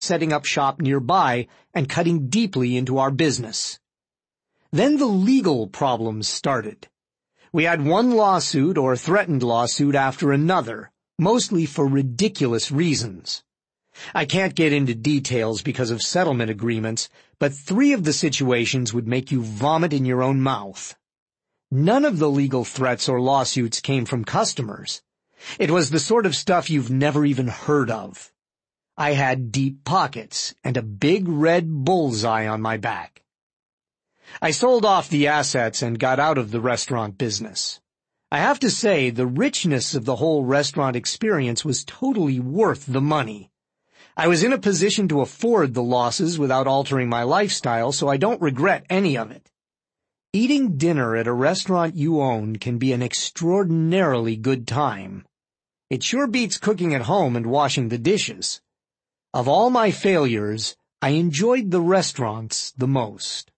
setting up shop nearby and cutting deeply into our business. Then the legal problems started. We had one lawsuit or threatened lawsuit after another, mostly for ridiculous reasons. I can't get into details because of settlement agreements, but 3 of the situations would make you vomit in your own mouth. None of the legal threats or lawsuits came from customers. It was the sort of stuff you've never even heard of. I had deep pockets and a big red bullseye on my back. I sold off the assets and got out of the restaurant business. I have to say, the richness of the whole restaurant experience was totally worth the money. I was in a position to afford the losses without altering my lifestyle, so I don't regret any of it. Eating dinner at a restaurant you own can be an extraordinarily good time. It sure beats cooking at home and washing the dishes. Of all my failures, I enjoyed the restaurants the most.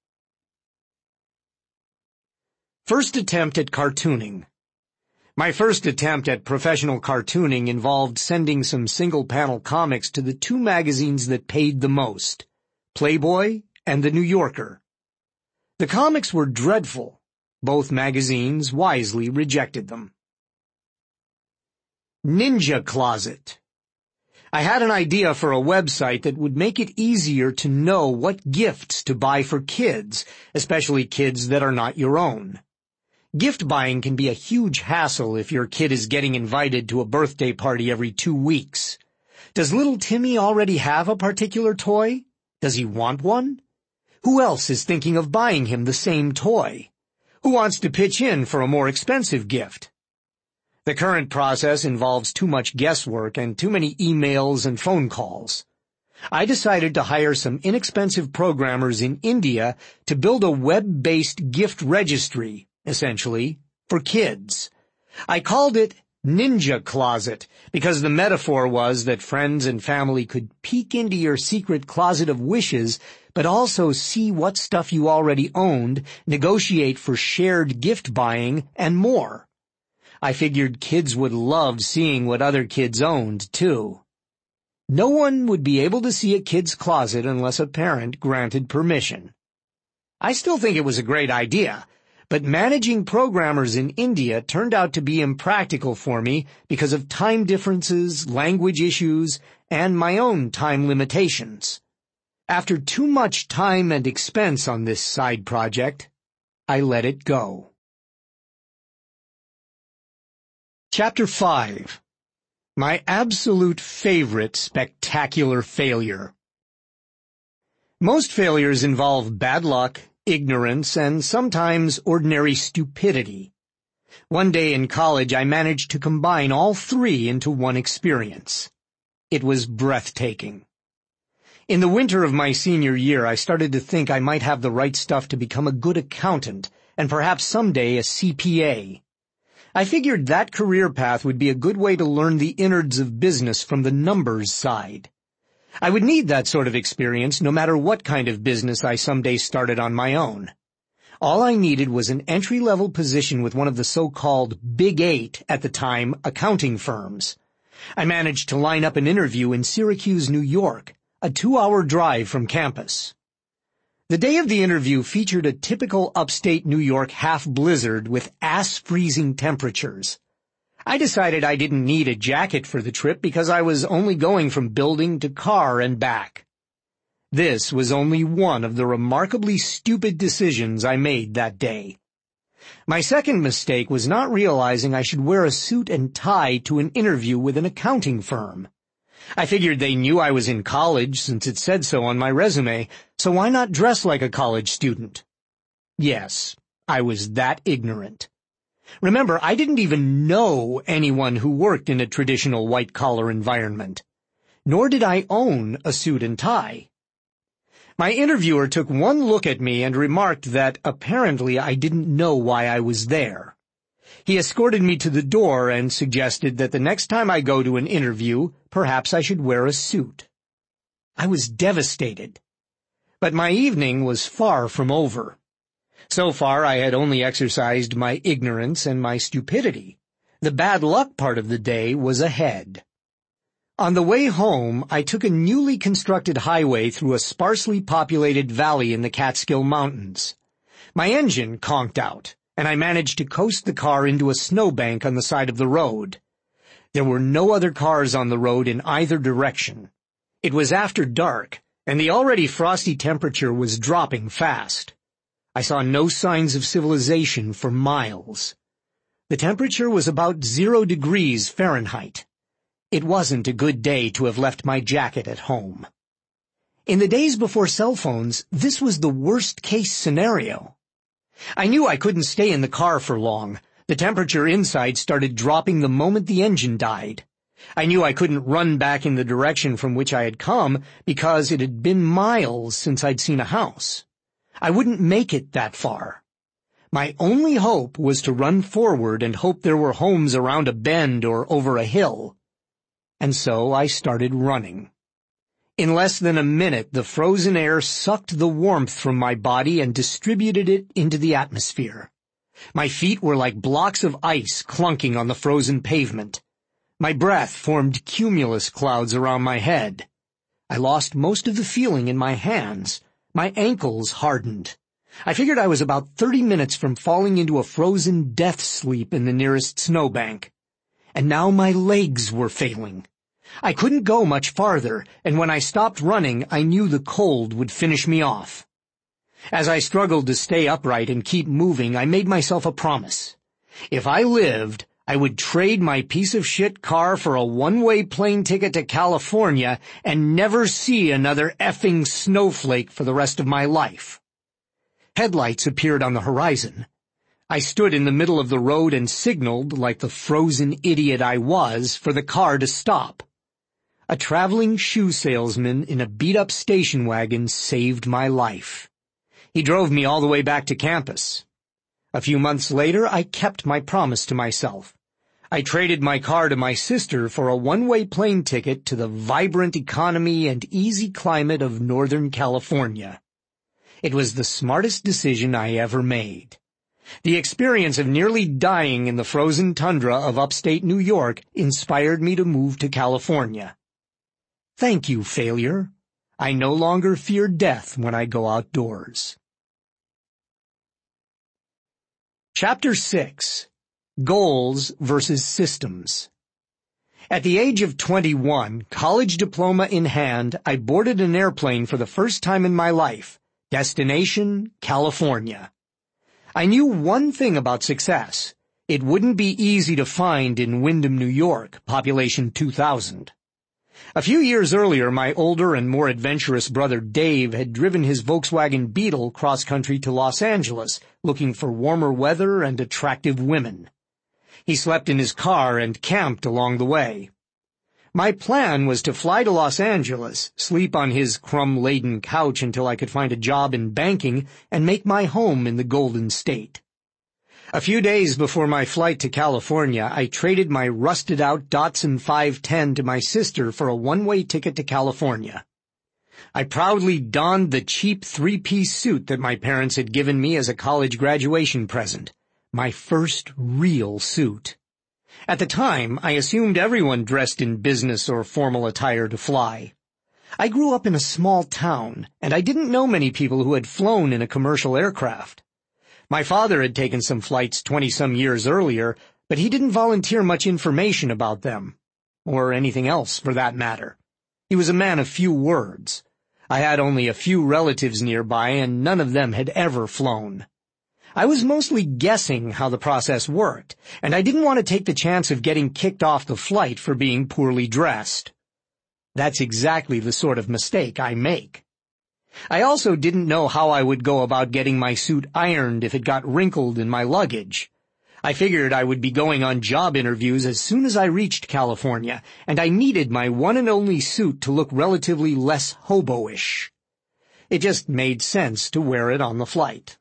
First attempt at cartooning. My first attempt at professional cartooning involved sending some single-panel comics to the 2 magazines that paid the most, Playboy and The New Yorker. The comics were dreadful. Both magazines wisely rejected them. Ninja Closet. I had an idea for a website that would make it easier to know what gifts to buy for kids, especially kids that are not your own. Gift buying can be a huge hassle if your kid is getting invited to a birthday party every 2 weeks. Does little Timmy already have a particular toy? Does he want one? Who else is thinking of buying him the same toy? Who wants to pitch in for a more expensive gift? The current process involves too much guesswork and too many emails and phone calls. I decided to hire some inexpensive programmers in India to build a web-based gift registry, essentially, for kids. I called it Ninja Closet because the metaphor was that friends and family could peek into your secret closet of wishes, but also see what stuff you already owned, negotiate for shared gift buying, and more. I figured kids would love seeing what other kids owned, too. No one would be able to see a kid's closet unless a parent granted permission. I still think it was a great idea, but managing programmers in India turned out to be impractical for me because of time differences, language issues, and my own time limitations. After too much time and expense on this side project, I let it go. Chapter 5. My absolute favorite spectacular failure. Most failures involve bad luck, ignorance, and sometimes ordinary stupidity. One day in college I managed to combine all 3 into one experience. It was breathtaking. In the winter of my senior year I started to think I might have the right stuff to become a good accountant, and perhaps someday a CPA. I figured that career path would be a good way to learn the innards of business from the numbers side. I would need that sort of experience no matter what kind of business I someday started on my own. All I needed was an entry-level position with one of the so-called Big 8 at the time accounting firms. I managed to line up an interview in Syracuse, New York, a 2-hour drive from campus. The day of the interview featured a typical upstate New York half-blizzard with ass-freezing temperatures. I decided I didn't need a jacket for the trip because I was only going from building to car and back. This was only one of the remarkably stupid decisions I made that day. My second mistake was not realizing I should wear a suit and tie to an interview with an accounting firm. I figured they knew I was in college since it said so on my resume, so why not dress like a college student? Yes, I was that ignorant. Remember, I didn't even know anyone who worked in a traditional white-collar environment. Nor did I own a suit and tie. My interviewer took one look at me and remarked that apparently I didn't know why I was there. He escorted me to the door and suggested that the next time I go to an interview, perhaps I should wear a suit. I was devastated. But my evening was far from over. So far I had only exercised my ignorance and my stupidity. The bad luck part of the day was ahead. On the way home, I took a newly constructed highway through a sparsely populated valley in the Catskill Mountains. My engine conked out, and I managed to coast the car into a snowbank on the side of the road. There were no other cars on the road in either direction. It was after dark, and the already frosty temperature was dropping fast. I saw no signs of civilization for miles. The temperature was about 0 degrees Fahrenheit. It wasn't a good day to have left my jacket at home. In the days before cell phones, this was the worst-case scenario. I knew I couldn't stay in the car for long. The temperature inside started dropping the moment the engine died. I knew I couldn't run back in the direction from which I had come because it had been miles since I'd seen a house. I wouldn't make it that far. My only hope was to run forward and hope there were homes around a bend or over a hill. And so I started running. In less than a minute, the frozen air sucked the warmth from my body and distributed it into the atmosphere. My feet were like blocks of ice clunking on the frozen pavement. My breath formed cumulus clouds around my head. I lost most of the feeling in my hands. My ankles hardened. I figured I was about 30 minutes from falling into a frozen death sleep in the nearest snowbank. And now my legs were failing. I couldn't go much farther, and when I stopped running, I knew the cold would finish me off. As I struggled to stay upright and keep moving, I made myself a promise. If I lived, I would trade my piece of shit car for a one-way plane ticket to California and never see another effing snowflake for the rest of my life. Headlights appeared on the horizon. I stood in the middle of the road and signaled, like the frozen idiot I was, for the car to stop. A traveling shoe salesman in a beat-up station wagon saved my life. He drove me all the way back to campus. A few months later, I kept my promise to myself. I traded my car to my sister for a one-way plane ticket to the vibrant economy and easy climate of Northern California. It was the smartest decision I ever made. The experience of nearly dying in the frozen tundra of upstate New York inspired me to move to California. Thank you, failure. I no longer fear death when I go outdoors. Chapter 6. Goals versus Systems. At the age of 21, college diploma in hand, I boarded an airplane for the first time in my life. Destination, California. I knew one thing about success. It wouldn't be easy to find in Windham, New York, population 2,000. A few years earlier, my older and more adventurous brother Dave had driven his Volkswagen Beetle cross-country to Los Angeles, looking for warmer weather and attractive women. He slept in his car and camped along the way. My plan was to fly to Los Angeles, sleep on his crumb-laden couch until I could find a job in banking, and make my home in the Golden State. A few days before my flight to California, I traded my rusted-out Datsun 510 to my sister for a one-way ticket to California. I proudly donned the cheap three-piece suit that my parents had given me as a college graduation present, my first real suit. At the time, I assumed everyone dressed in business or formal attire to fly. I grew up in a small town, and I didn't know many people who had flown in a commercial aircraft. My father had taken some flights 20-some years earlier, but he didn't volunteer much information about them, or anything else for that matter. He was a man of few words. I had only a few relatives nearby, and none of them had ever flown. I was mostly guessing how the process worked, and I didn't want to take the chance of getting kicked off the flight for being poorly dressed. That's exactly the sort of mistake I make. I also didn't know how I would go about getting my suit ironed if it got wrinkled in my luggage. I figured I would be going on job interviews as soon as I reached California, and I needed my one and only suit to look relatively less hobo-ish. It just made sense to wear it on the flight.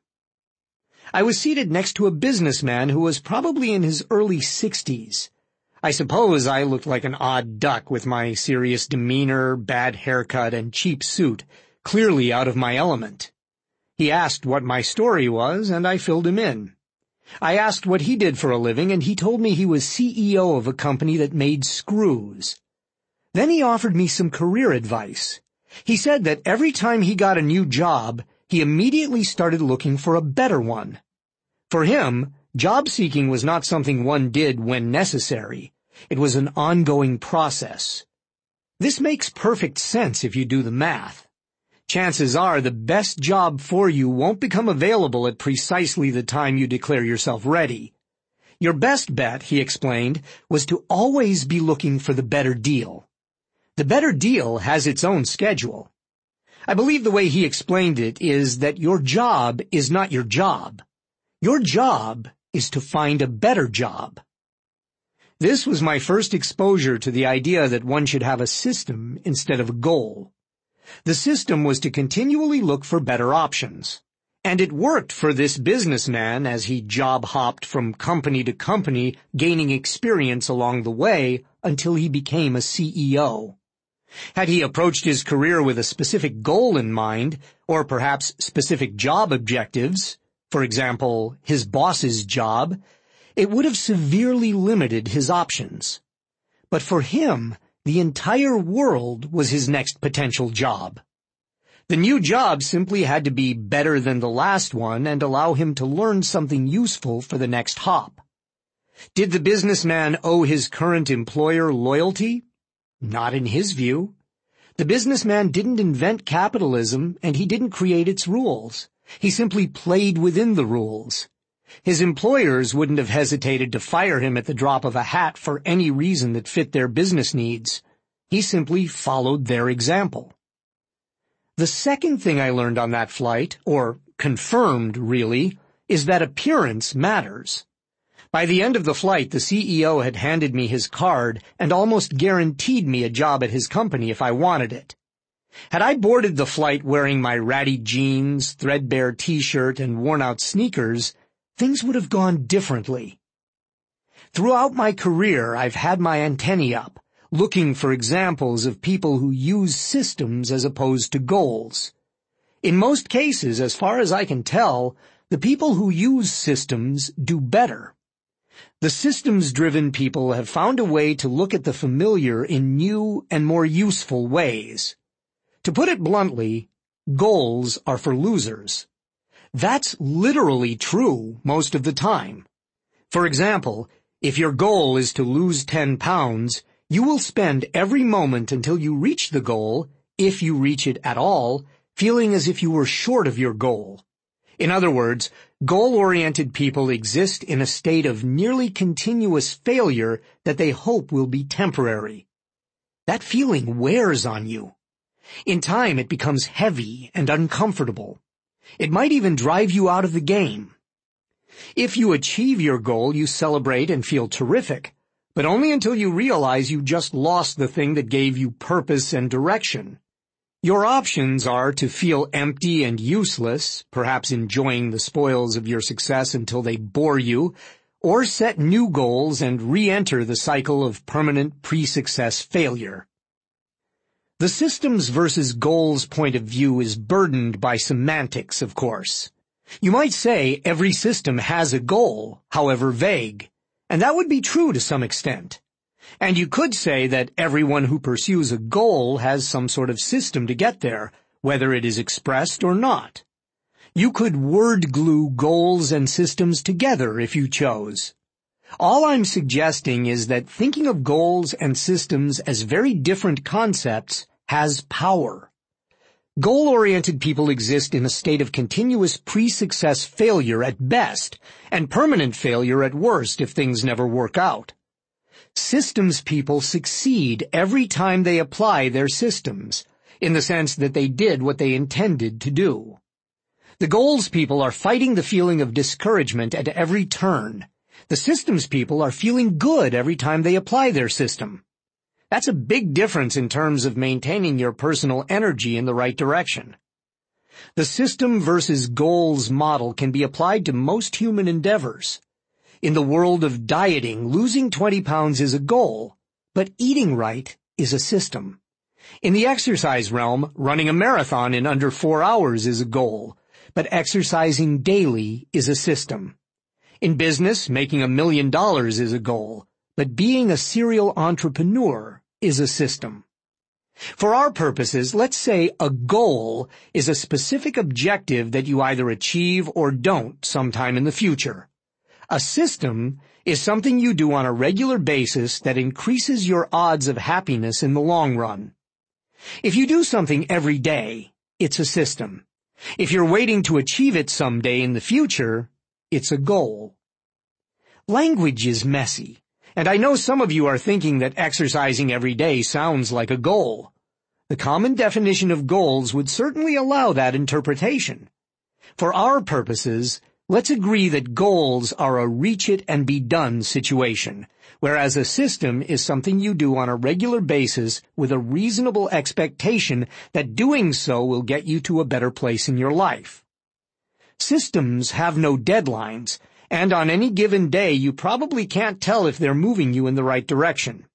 I was seated next to a businessman who was probably in his early 60s. I suppose I looked like an odd duck with my serious demeanor, bad haircut, and cheap suit, clearly out of my element. He asked what my story was, and I filled him in. I asked what he did for a living, and he told me he was CEO of a company that made screws. Then he offered me some career advice. He said that every time he got a new job, he immediately started looking for a better one. For him, job seeking was not something one did when necessary. It was an ongoing process. This makes perfect sense if you do the math. Chances are the best job for you won't become available at precisely the time you declare yourself ready. Your best bet, he explained, was to always be looking for the better deal. The better deal has its own schedule. I believe the way he explained it is that your job is not your job. Your job is to find a better job. This was my first exposure to the idea that one should have a system instead of a goal. The system was to continually look for better options. And it worked for this businessman as he job-hopped from company to company, gaining experience along the way until he became a CEO. Had he approached his career with a specific goal in mind, or perhaps specific job objectives, for example, his boss's job, it would have severely limited his options. But for him, the entire world was his next potential job. The new job simply had to be better than the last one and allow him to learn something useful for the next hop. Did the businessman owe his current employer loyalty? Not in his view. The businessman didn't invent capitalism, and he didn't create its rules. He simply played within the rules. His employers wouldn't have hesitated to fire him at the drop of a hat for any reason that fit their business needs. He simply followed their example. The second thing I learned on that flight, or confirmed really, is that appearance matters. By the end of the flight, the CEO had handed me his card and almost guaranteed me a job at his company if I wanted it. Had I boarded the flight wearing my ratty jeans, threadbare t-shirt, and worn-out sneakers, things would have gone differently. Throughout my career, I've had my antennae up, looking for examples of people who use systems as opposed to goals. In most cases, as far as I can tell, the people who use systems do better. The systems-driven people have found a way to look at the familiar in new and more useful ways. To put it bluntly, goals are for losers. That's literally true most of the time. For example, if your goal is to lose 10 pounds, you will spend every moment until you reach the goal, if you reach it at all, feeling as if you were short of your goal. In other words, goal-oriented people exist in a state of nearly continuous failure that they hope will be temporary. That feeling wears on you. In time, it becomes heavy and uncomfortable. It might even drive you out of the game. If you achieve your goal, you celebrate and feel terrific, but only until you realize you just lost the thing that gave you purpose and direction. Your options are to feel empty and useless, perhaps enjoying the spoils of your success until they bore you, or set new goals and re-enter the cycle of permanent pre-success failure. The systems versus goals point of view is burdened by semantics, of course. You might say every system has a goal, however vague, and that would be true to some extent. And you could say that everyone who pursues a goal has some sort of system to get there, whether it is expressed or not. You could word glue goals and systems together if you chose. All I'm suggesting is that thinking of goals and systems as very different concepts has power. Goal-oriented people exist in a state of continuous pre-success failure at best, and permanent failure at worst if things never work out. Systems people succeed every time they apply their systems, in the sense that they did what they intended to do. The goals people are fighting the feeling of discouragement at every turn. The systems people are feeling good every time they apply their system. That's a big difference in terms of maintaining your personal energy in the right direction. The system versus goals model can be applied to most human endeavors. In the world of dieting, losing 20 pounds is a goal, but eating right is a system. In the exercise realm, running a marathon in under 4 hours is a goal, but exercising daily is a system. In business, making $1 million is a goal, but being a serial entrepreneur is a system. For our purposes, let's say a goal is a specific objective that you either achieve or don't sometime in the future. A system is something you do on a regular basis that increases your odds of happiness in the long run. If you do something every day, it's a system. If you're waiting to achieve it someday in the future, it's a goal. Language is messy, and I know some of you are thinking that exercising every day sounds like a goal. The common definition of goals would certainly allow that interpretation. For our purposes, let's agree that goals are a reach-it-and-be-done situation, whereas a system is something you do on a regular basis with a reasonable expectation that doing so will get you to a better place in your life. Systems have no deadlines, and on any given day you probably can't tell if they're moving you in the right direction.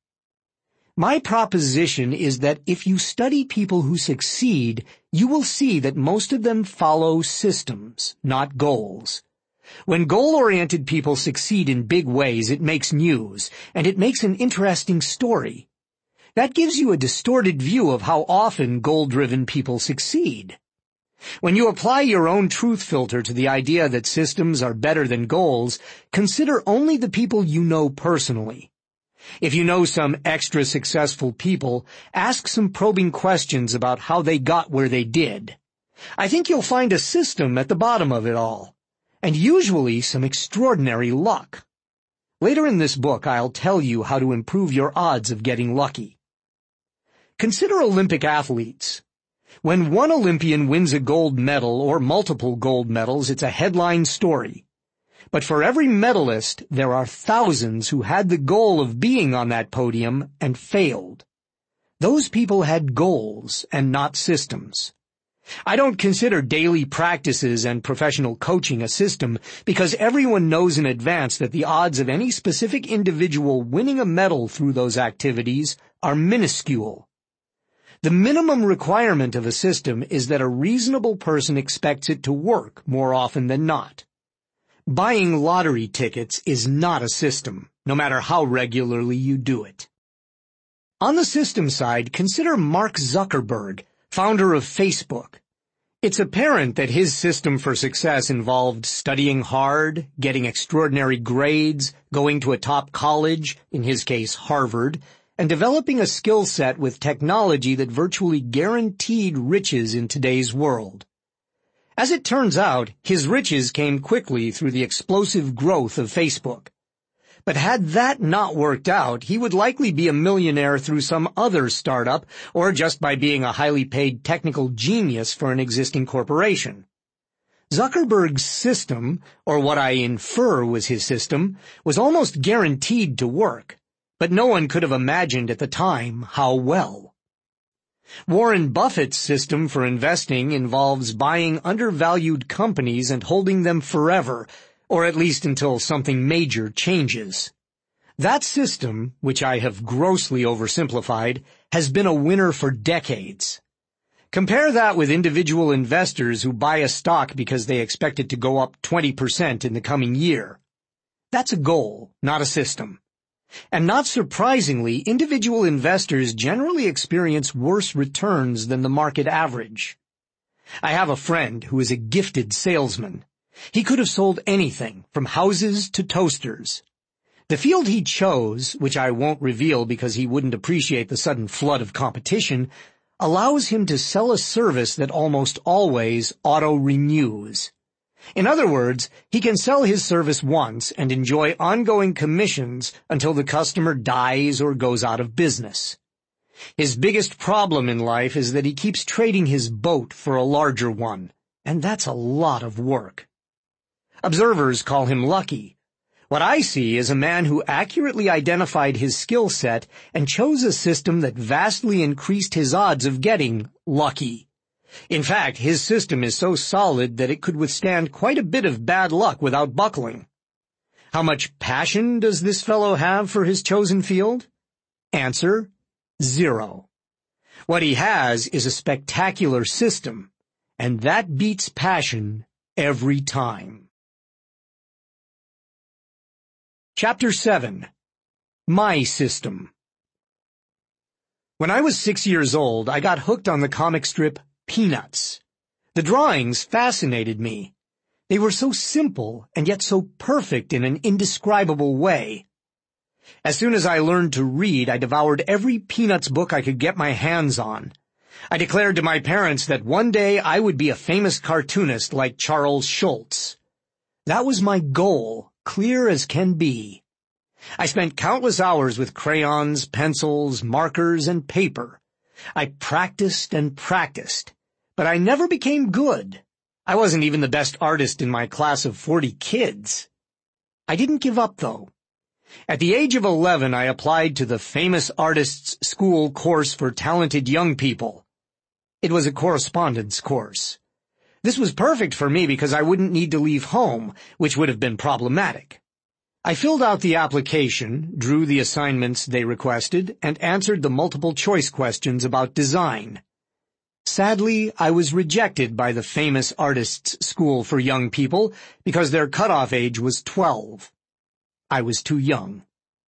My proposition is that if you study people who succeed, you will see that most of them follow systems, not goals. When goal-oriented people succeed in big ways, it makes news, and it makes an interesting story. That gives you a distorted view of how often goal-driven people succeed. When you apply your own truth filter to the idea that systems are better than goals, consider only the people you know personally. If you know some extra successful people, ask some probing questions about how they got where they did. I think you'll find a system at the bottom of it all, and usually some extraordinary luck. Later in this book, I'll tell you how to improve your odds of getting lucky. Consider Olympic athletes. When one Olympian wins a gold medal or multiple gold medals, it's a headline story. But for every medalist, there are thousands who had the goal of being on that podium and failed. Those people had goals and not systems. I don't consider daily practices and professional coaching a system because everyone knows in advance that the odds of any specific individual winning a medal through those activities are minuscule. The minimum requirement of a system is that a reasonable person expects it to work more often than not. Buying lottery tickets is not a system, no matter how regularly you do it. On the system side, consider Mark Zuckerberg, founder of Facebook. It's apparent that his system for success involved studying hard, getting extraordinary grades, going to a top college, in his case Harvard, and developing a skill set with technology that virtually guaranteed riches in today's world. As it turns out, his riches came quickly through the explosive growth of Facebook. But had that not worked out, he would likely be a millionaire through some other startup or just by being a highly paid technical genius for an existing corporation. Zuckerberg's system, or what I infer was his system, was almost guaranteed to work, but no one could have imagined at the time how well. Warren Buffett's system for investing involves buying undervalued companies and holding them forever, or at least until something major changes. That system, which I have grossly oversimplified, has been a winner for decades. Compare that with individual investors who buy a stock because they expect it to go up 20% in the coming year. That's a goal, not a system. And not surprisingly, individual investors generally experience worse returns than the market average. I have a friend who is a gifted salesman. He could have sold anything, from houses to toasters. The field he chose, which I won't reveal because he wouldn't appreciate the sudden flood of competition, allows him to sell a service that almost always auto-renews. In other words, he can sell his service once and enjoy ongoing commissions until the customer dies or goes out of business. His biggest problem in life is that he keeps trading his boat for a larger one, and that's a lot of work. Observers call him lucky. What I see is a man who accurately identified his skill set and chose a system that vastly increased his odds of getting lucky. In fact, his system is so solid that it could withstand quite a bit of bad luck without buckling. How much passion does this fellow have for his chosen field? Answer: 0. What he has is a spectacular system, and that beats passion every time. Chapter 7. My System. When I was 6 years old, I got hooked on the comic strip Peanuts. The drawings fascinated me. They were so simple and yet so perfect in an indescribable way. As soon as I learned to read, I devoured every Peanuts book I could get my hands on. I declared to my parents that one day I would be a famous cartoonist like Charles Schulz. That was my goal, clear as can be. I spent countless hours with crayons, pencils, markers, and paper. I practiced and practiced, but I never became good. I wasn't even the best artist in my class of 40 kids. I didn't give up, though. At the age of 11, I applied to the Famous Artists School course for talented young people. It was a correspondence course. This was perfect for me because I wouldn't need to leave home, which would have been problematic. I filled out the application, drew the assignments they requested, and answered the multiple-choice questions about design. Sadly, I was rejected by the Famous Artists School for young people because their cutoff age was 12. I was too young.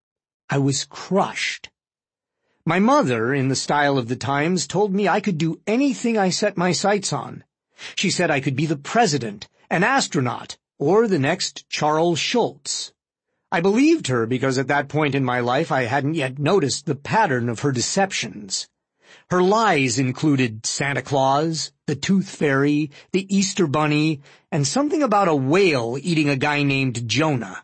I was crushed. My mother, in the style of the times, told me I could do anything I set my sights on. She said I could be the president, an astronaut, or the next Charles Schulz. I believed her because at that point in my life I hadn't yet noticed the pattern of her deceptions. Her lies included Santa Claus, the Tooth Fairy, the Easter Bunny, and something about a whale eating a guy named Jonah.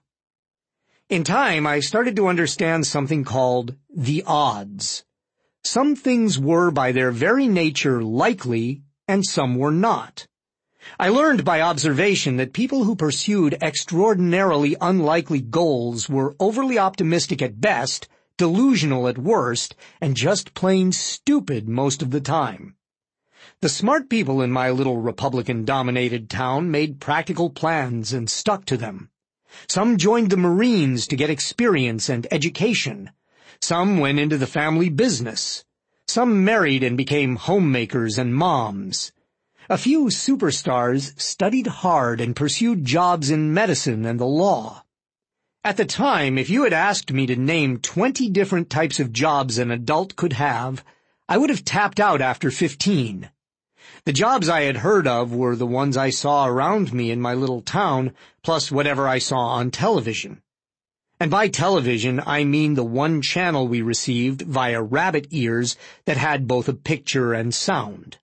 In time, I started to understand something called the odds. Some things were by their very nature likely, and some were not. I learned by observation that people who pursued extraordinarily unlikely goals were overly optimistic at best, delusional at worst, and just plain stupid most of the time. The smart people in my little Republican-dominated town made practical plans and stuck to them. Some joined the Marines to get experience and education. Some went into the family business. Some married and became homemakers and moms. A few superstars studied hard and pursued jobs in medicine and the law. At the time, if you had asked me to name 20 different types of jobs an adult could have, I would have tapped out after 15. The jobs I had heard of were the ones I saw around me in my little town, plus whatever I saw on television. And by television, I mean the one channel we received via rabbit ears that had both a picture and sound.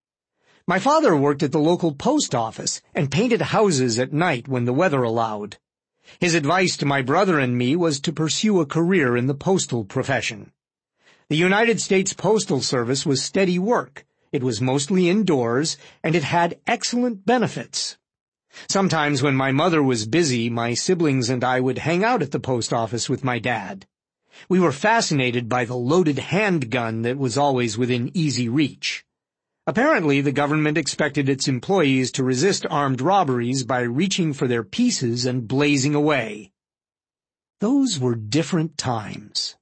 My father worked at the local post office and painted houses at night when the weather allowed. His advice to my brother and me was to pursue a career in the postal profession. The United States Postal Service was steady work. It was mostly indoors, and it had excellent benefits. Sometimes when my mother was busy, my siblings and I would hang out at the post office with my dad. We were fascinated by the loaded handgun that was always within easy reach. Apparently, the government expected its employees to resist armed robberies by reaching for their pieces and blazing away. Those were different times.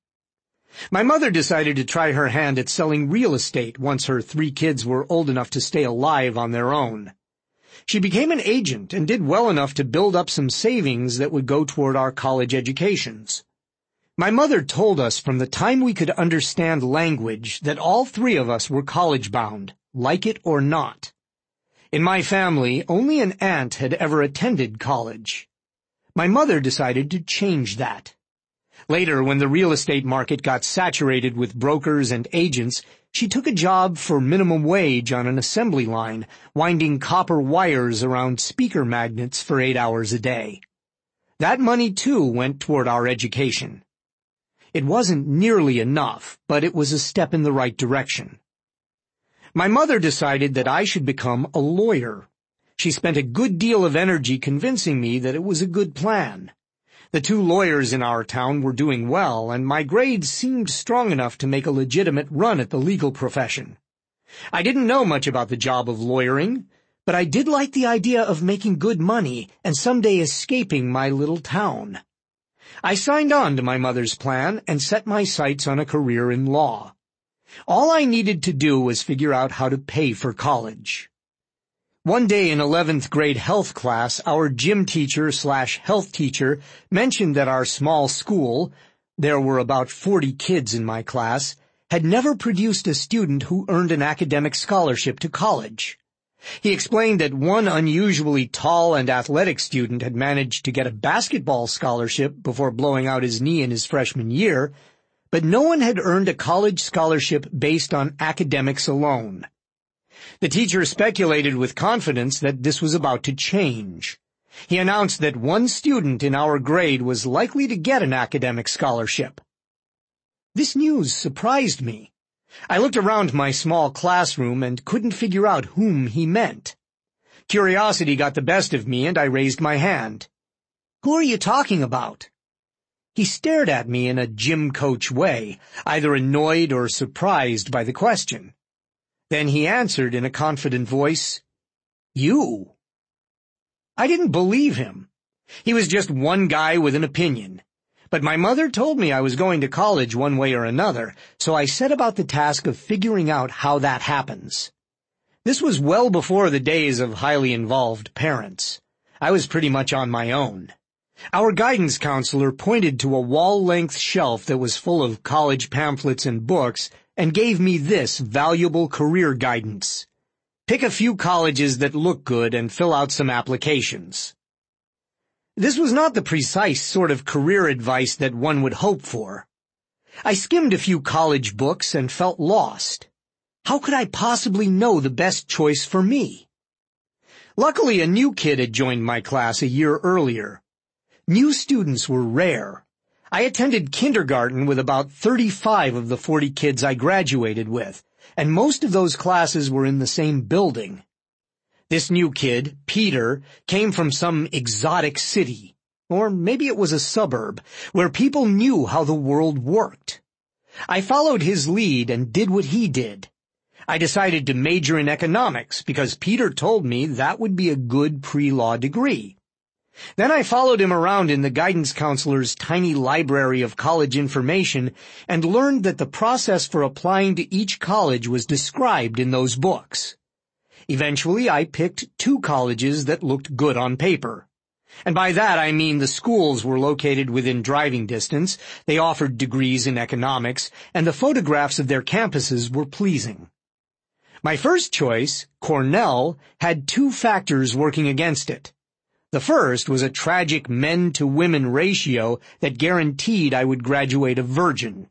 My mother decided to try her hand at selling real estate once her 3 kids were old enough to stay alive on their own. She became an agent and did well enough to build up some savings that would go toward our college educations. My mother told us from the time we could understand language that all 3 of us were college-bound, like it or not. In my family, only an aunt had ever attended college. My mother decided to change that. Later, when the real estate market got saturated with brokers and agents, she took a job for minimum wage on an assembly line, winding copper wires around speaker magnets for 8 hours a day. That money, too, went toward our education. It wasn't nearly enough, but it was a step in the right direction. My mother decided that I should become a lawyer. She spent a good deal of energy convincing me that it was a good plan. The 2 lawyers in our town were doing well, and my grades seemed strong enough to make a legitimate run at the legal profession. I didn't know much about the job of lawyering, but I did like the idea of making good money and someday escaping my little town. I signed on to my mother's plan and set my sights on a career in law. All I needed to do was figure out how to pay for college. One day in 11th grade health class, our gym teacher/health teacher mentioned that our small school, there were about 40 kids in my class, had never produced a student who earned an academic scholarship to college. He explained that one unusually tall and athletic student had managed to get a basketball scholarship before blowing out his knee in his freshman year, but no one had earned a college scholarship based on academics alone. The teacher speculated with confidence that this was about to change. He announced that one student in our grade was likely to get an academic scholarship. This news surprised me. I looked around my small classroom and couldn't figure out whom he meant. Curiosity got the best of me and I raised my hand. "Who are you talking about?" He stared at me in a gym coach way, either annoyed or surprised by the question. Then he answered in a confident voice, "You." I didn't believe him. He was just one guy with an opinion. But my mother told me I was going to college one way or another, so I set about the task of figuring out how that happens. This was well before the days of highly involved parents. I was pretty much on my own. Our guidance counselor pointed to a wall-length shelf that was full of college pamphlets and books and gave me this valuable career guidance. Pick a few colleges that look good and fill out some applications. This was not the precise sort of career advice that one would hope for. I skimmed a few college books and felt lost. How could I possibly know the best choice for me? Luckily, a new kid had joined my class a year earlier. New students were rare. I attended kindergarten with about 35 of the 40 kids I graduated with, and most of those classes were in the same building. This new kid, Peter, came from some exotic city, or maybe it was a suburb, where people knew how the world worked. I followed his lead and did what he did. I decided to major in economics because Peter told me that would be a good pre-law degree. Then I followed him around in the guidance counselor's tiny library of college information and learned that the process for applying to each college was described in those books. Eventually, I picked 2 colleges that looked good on paper. And by that I mean the schools were located within driving distance, they offered degrees in economics, and the photographs of their campuses were pleasing. My first choice, Cornell, had 2 factors working against it. The first was a tragic men-to-women ratio that guaranteed I would graduate a virgin.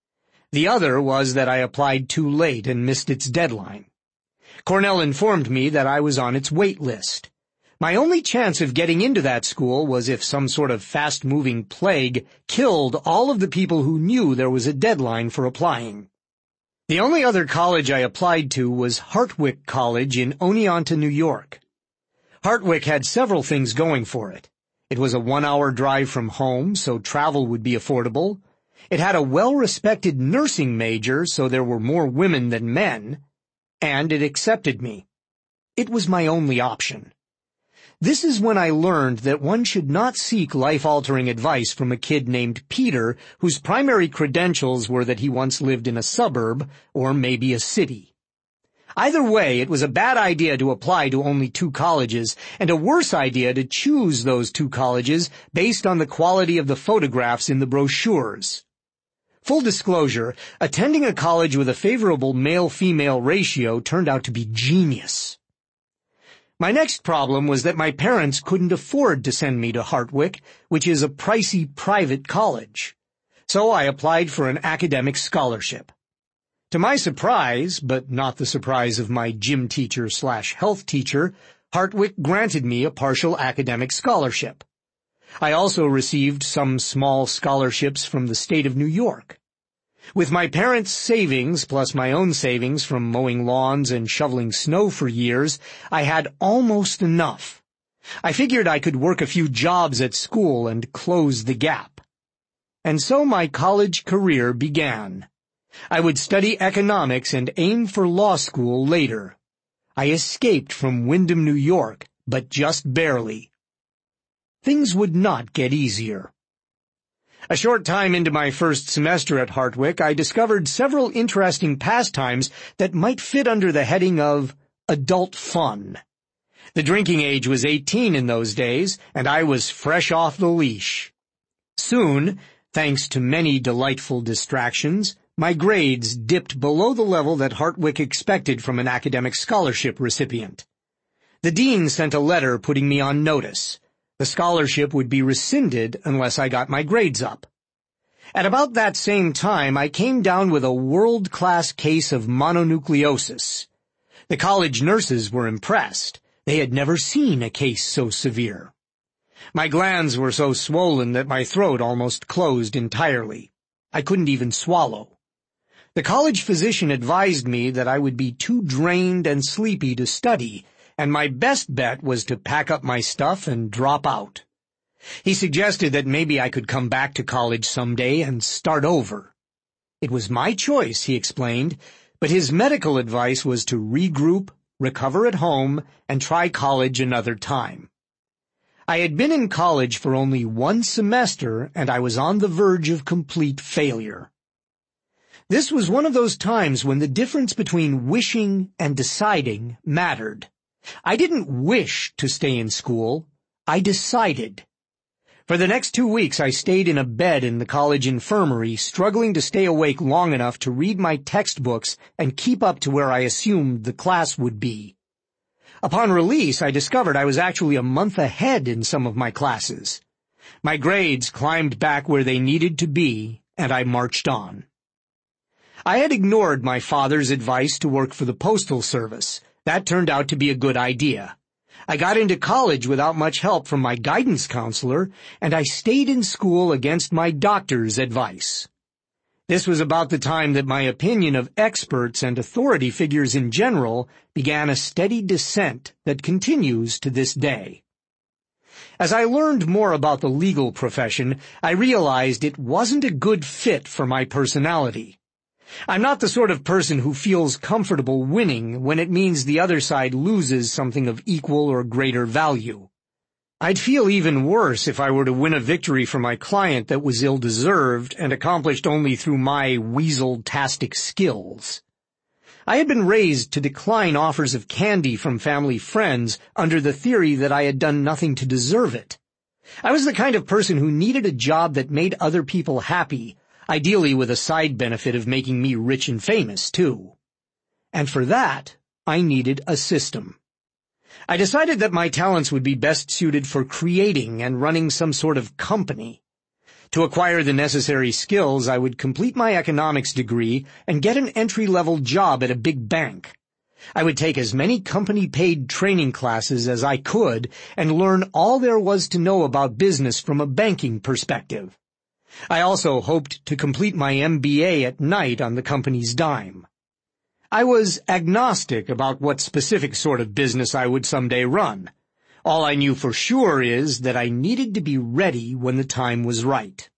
The other was that I applied too late and missed its deadline. Cornell informed me that I was on its wait list. My only chance of getting into that school was if some sort of fast-moving plague killed all of the people who knew there was a deadline for applying. The only other college I applied to was Hartwick College in Oneonta, New York. Hartwick had several things going for it. It was a 1-hour drive from home, so travel would be affordable. It had a well-respected nursing major, so there were more women than men. And it accepted me. It was my only option. This is when I learned that one should not seek life-altering advice from a kid named Peter, whose primary credentials were that he once lived in a suburb, or maybe a city. Either way, it was a bad idea to apply to only 2 colleges, and a worse idea to choose those 2 colleges based on the quality of the photographs in the brochures. Full disclosure, attending a college with a favorable male-female ratio turned out to be genius. My next problem was that my parents couldn't afford to send me to Hartwick, which is a pricey private college. So I applied for an academic scholarship. To my surprise, but not the surprise of my gym teacher/health teacher, Hartwick granted me a partial academic scholarship. I also received some small scholarships from the state of New York. With my parents' savings plus my own savings from mowing lawns and shoveling snow for years, I had almost enough. I figured I could work a few jobs at school and close the gap. And so my college career began. I would study economics and aim for law school later. I escaped from Windham, New York, but just barely. Things would not get easier. A short time into my first semester at Hartwick, I discovered several interesting pastimes that might fit under the heading of adult fun. The drinking age was 18 in those days, and I was fresh off the leash. Soon, thanks to many delightful distractions, my grades dipped below the level that Hartwick expected from an academic scholarship recipient. The dean sent a letter putting me on notice. The scholarship would be rescinded unless I got my grades up. At about that same time, I came down with a world-class case of mononucleosis. The college nurses were impressed. They had never seen a case so severe. My glands were so swollen that my throat almost closed entirely. I couldn't even swallow. The college physician advised me that I would be too drained and sleepy to study, and my best bet was to pack up my stuff and drop out. He suggested that maybe I could come back to college someday and start over. It was my choice, he explained, but his medical advice was to regroup, recover at home, and try college another time. I had been in college for only one semester, and I was on the verge of complete failure. This was one of those times when the difference between wishing and deciding mattered. I didn't wish to stay in school. I decided. For the next 2 weeks, I stayed in a bed in the college infirmary, struggling to stay awake long enough to read my textbooks and keep up to where I assumed the class would be. Upon release, I discovered I was actually a month ahead in some of my classes. My grades climbed back where they needed to be, and I marched on. I had ignored my father's advice to work for the Postal Service. That turned out to be a good idea. I got into college without much help from my guidance counselor, and I stayed in school against my doctor's advice. This was about the time that my opinion of experts and authority figures in general began a steady descent that continues to this day. As I learned more about the legal profession, I realized it wasn't a good fit for my personality. I'm not the sort of person who feels comfortable winning when it means the other side loses something of equal or greater value. I'd feel even worse if I were to win a victory for my client that was ill-deserved and accomplished only through my weasel-tastic skills. I had been raised to decline offers of candy from family friends under the theory that I had done nothing to deserve it. I was the kind of person who needed a job that made other people happy, ideally with a side benefit of making me rich and famous, too. And for that, I needed a system. I decided that my talents would be best suited for creating and running some sort of company. To acquire the necessary skills, I would complete my economics degree and get an entry-level job at a big bank. I would take as many company-paid training classes as I could and learn all there was to know about business from a banking perspective. I also hoped to complete my MBA at night on the company's dime. I was agnostic about what specific sort of business I would someday run. All I knew for sure is that I needed to be ready when the time was right.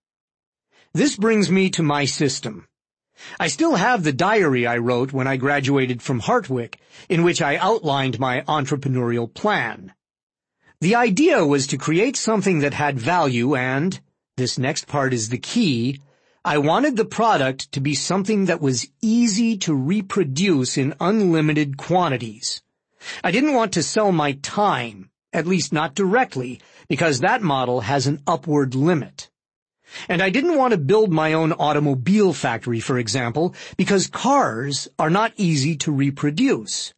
This brings me to my system. I still have the diary I wrote when I graduated from Hartwick, in which I outlined my entrepreneurial plan. The idea was to create something that had value and, this next part is the key, I wanted the product to be something that was easy to reproduce in unlimited quantities. I didn't want to sell my time, at least not directly, because that model has an upward limit. And I didn't want to build my own automobile factory, for example, because cars are not easy to reproduce.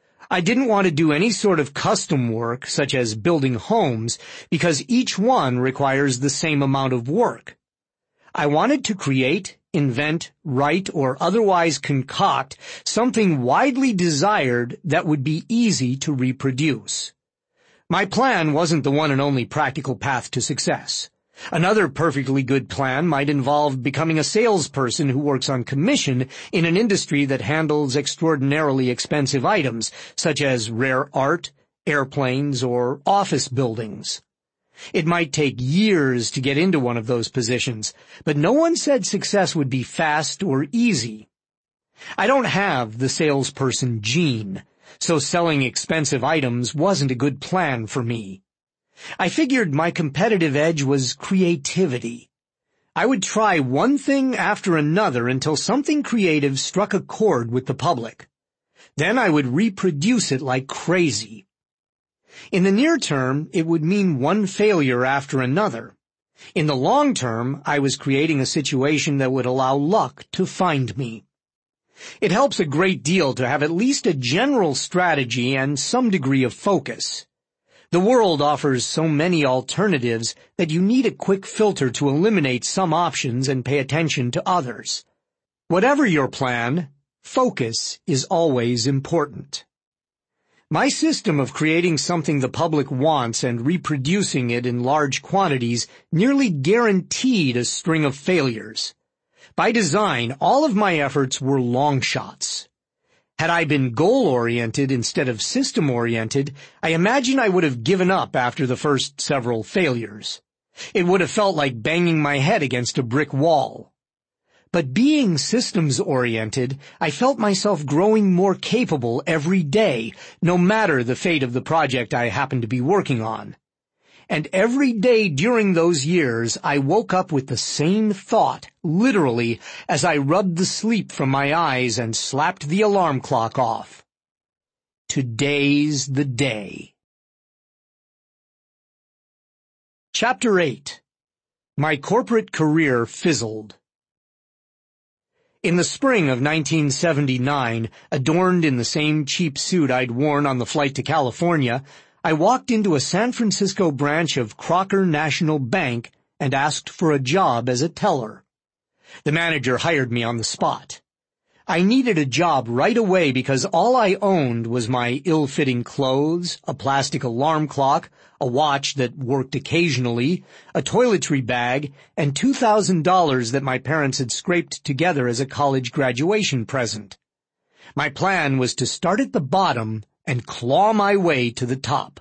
I didn't want to do any sort of custom work, such as building homes, because each one requires the same amount of work. I wanted to create, invent, write, or otherwise concoct something widely desired that would be easy to reproduce. My plan wasn't the one and only practical path to success. Another perfectly good plan might involve becoming a salesperson who works on commission in an industry that handles extraordinarily expensive items, such as rare art, airplanes, or office buildings. It might take years to get into one of those positions, but no one said success would be fast or easy. I don't have the salesperson gene, so selling expensive items wasn't a good plan for me. I figured my competitive edge was creativity. I would try one thing after another until something creative struck a chord with the public. Then I would reproduce it like crazy. In the near term, it would mean one failure after another. In the long term, I was creating a situation that would allow luck to find me. It helps a great deal to have at least a general strategy and some degree of focus. The world offers so many alternatives that you need a quick filter to eliminate some options and pay attention to others. Whatever your plan, focus is always important. My system of creating something the public wants and reproducing it in large quantities nearly guaranteed a string of failures. By design, all of my efforts were long shots. Had I been goal-oriented instead of system-oriented, I imagine I would have given up after the first several failures. It would have felt like banging my head against a brick wall. But being systems-oriented, I felt myself growing more capable every day, no matter the fate of the project I happened to be working on. And every day during those years, I woke up with the same thought, literally, as I rubbed the sleep from my eyes and slapped the alarm clock off. Today's the day. Chapter 8. My corporate career fizzled. In the spring of 1979, adorned in the same cheap suit I'd worn on the flight to California, I walked into a San Francisco branch of Crocker National Bank and asked for a job as a teller. The manager hired me on the spot. I needed a job right away because all I owned was my ill-fitting clothes, a plastic alarm clock, a watch that worked occasionally, a toiletry bag, and $2,000 that my parents had scraped together as a college graduation present. My plan was to start at the bottom and claw my way to the top.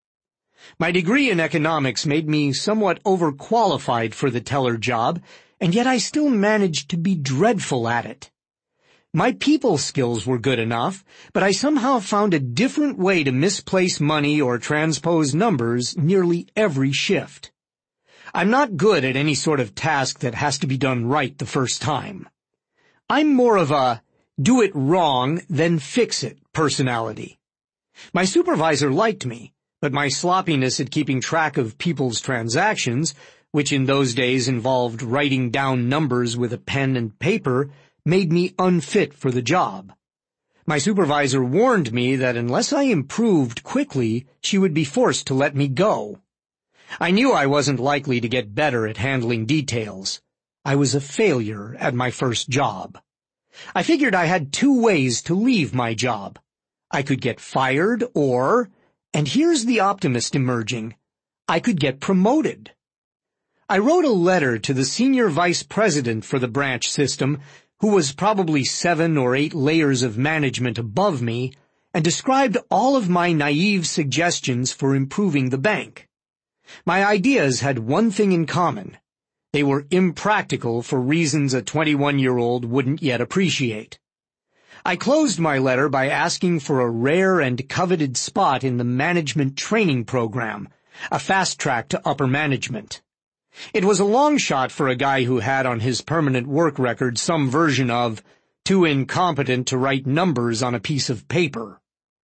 My degree in economics made me somewhat overqualified for the teller job, and yet I still managed to be dreadful at it. My people skills were good enough, but I somehow found a different way to misplace money or transpose numbers nearly every shift. I'm not good at any sort of task that has to be done right the first time. I'm more of a do it wrong, then fix it personality. My supervisor liked me, but my sloppiness at keeping track of people's transactions, which in those days involved writing down numbers with a pen and paper, made me unfit for the job. My supervisor warned me that unless I improved quickly, she would be forced to let me go. I knew I wasn't likely to get better at handling details. I was a failure at my first job. I figured I had two ways to leave my job. I could get fired or, and here's the optimist emerging, I could get promoted. I wrote a letter to the senior vice president for the branch system, who was probably 7 or 8 layers of management above me, and described all of my naive suggestions for improving the bank. My ideas had one thing in common. They were impractical for reasons a 21-year-old wouldn't yet appreciate. I closed my letter by asking for a rare and coveted spot in the management training program, a fast track to upper management. It was a long shot for a guy who had on his permanent work record some version of too incompetent to write numbers on a piece of paper.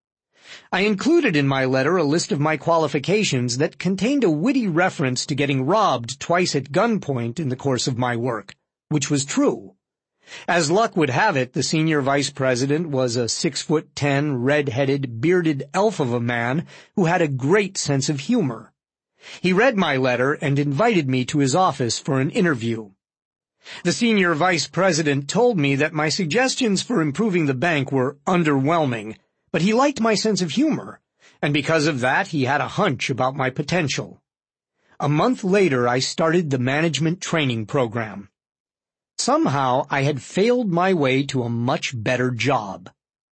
I included in my letter a list of my qualifications that contained a witty reference to getting robbed twice at gunpoint in the course of my work, which was true. As luck would have it, the senior vice president was a 6'10", red-headed, bearded elf of a man who had a great sense of humor. He read my letter and invited me to his office for an interview. The senior vice president told me that my suggestions for improving the bank were underwhelming, but he liked my sense of humor, and because of that he had a hunch about my potential. A month later I started the management training program. Somehow I had failed my way to a much better job.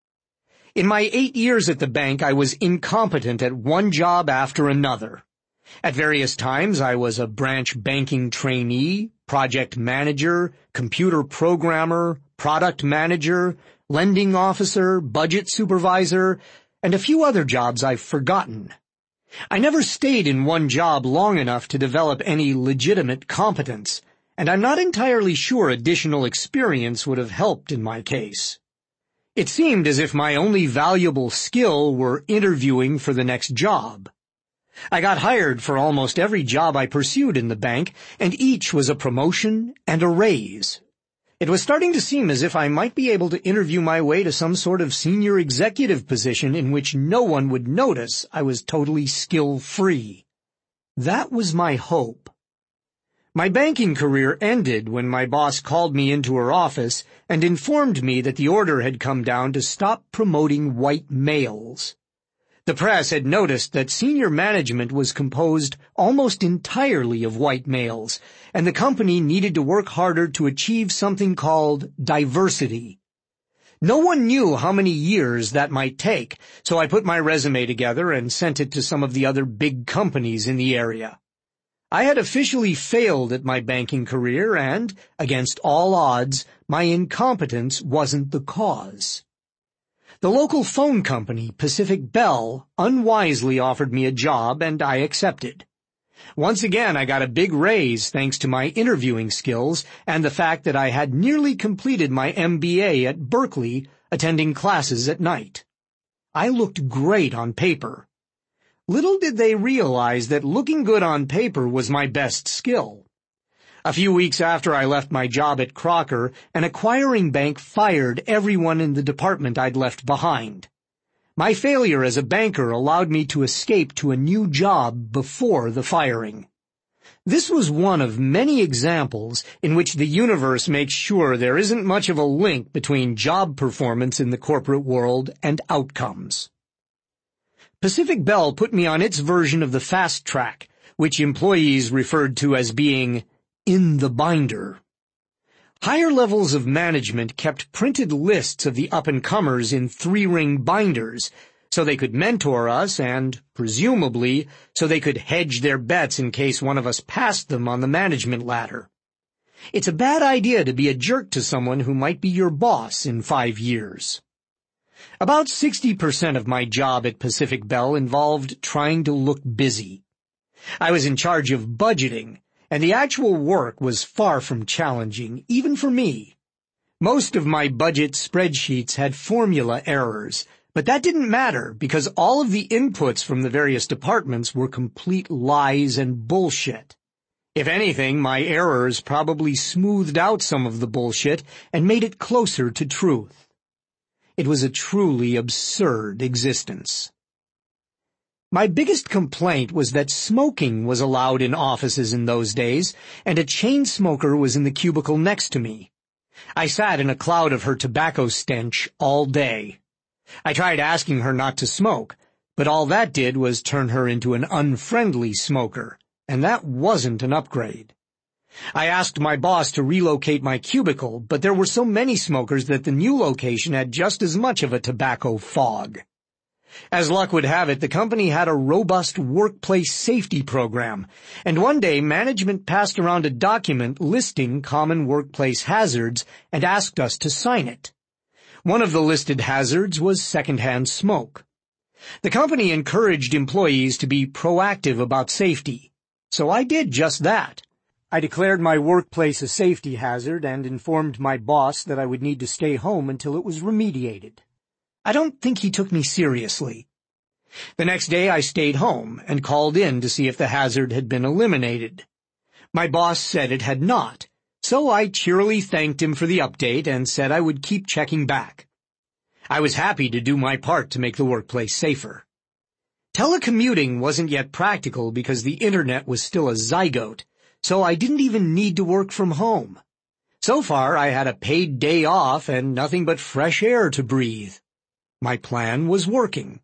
In my 8 years at the bank I was incompetent at one job after another. At various times I was a branch banking trainee, project manager, computer programmer, product manager, lending officer, budget supervisor, and a few other jobs I've forgotten. I never stayed in one job long enough to develop any legitimate competence, and I'm not entirely sure additional experience would have helped in my case. It seemed as if my only valuable skill were interviewing for the next job. I got hired for almost every job I pursued in the bank, and each was a promotion and a raise. It was starting to seem as if I might be able to interview my way to some sort of senior executive position in which no one would notice I was totally skill-free. That was my hope. My banking career ended when my boss called me into her office and informed me that the order had come down to stop promoting white males. The press had noticed that senior management was composed almost entirely of white males, and the company needed to work harder to achieve something called diversity. No one knew how many years that might take, so I put my resume together and sent it to some of the other big companies in the area. I had officially failed at my banking career and, against all odds, my incompetence wasn't the cause. The local phone company, Pacific Bell, unwisely offered me a job, and I accepted. Once again, I got a big raise thanks to my interviewing skills and the fact that I had nearly completed my MBA at Berkeley, attending classes at night. I looked great on paper. Little did they realize that looking good on paper was my best skill. A few weeks after I left my job at Crocker, an acquiring bank fired everyone in the department I'd left behind. My failure as a banker allowed me to escape to a new job before the firing. This was one of many examples in which the universe makes sure there isn't much of a link between job performance in the corporate world and outcomes. Pacific Bell put me on its version of the fast track, which employees referred to as being in the binder. Higher levels of management kept printed lists of the up-and-comers in 3-ring binders, so they could mentor us and, presumably, so they could hedge their bets in case one of us passed them on the management ladder. It's a bad idea to be a jerk to someone who might be your boss in 5 years. About 60% of my job at Pacific Bell involved trying to look busy. I was in charge of budgeting, and the actual work was far from challenging, even for me. Most of my budget spreadsheets had formula errors, but that didn't matter because all of the inputs from the various departments were complete lies and bullshit. If anything, my errors probably smoothed out some of the bullshit and made it closer to truth. It was a truly absurd existence. My biggest complaint was that smoking was allowed in offices in those days, and a chain smoker was in the cubicle next to me. I sat in a cloud of her tobacco stench all day. I tried asking her not to smoke, but all that did was turn her into an unfriendly smoker, and that wasn't an upgrade. I asked my boss to relocate my cubicle, but there were so many smokers that the new location had just as much of a tobacco fog. As luck would have it, the company had a robust workplace safety program, and one day management passed around a document listing common workplace hazards and asked us to sign it. One of the listed hazards was secondhand smoke. The company encouraged employees to be proactive about safety, so I did just that. I declared my workplace a safety hazard and informed my boss that I would need to stay home until it was remediated. I don't think he took me seriously. The next day I stayed home and called in to see if the hazard had been eliminated. My boss said it had not, so I cheerily thanked him for the update and said I would keep checking back. I was happy to do my part to make the workplace safer. Telecommuting wasn't yet practical because the internet was still a zygote, so I didn't even need to work from home. So far I had a paid day off and nothing but fresh air to breathe. My plan was working.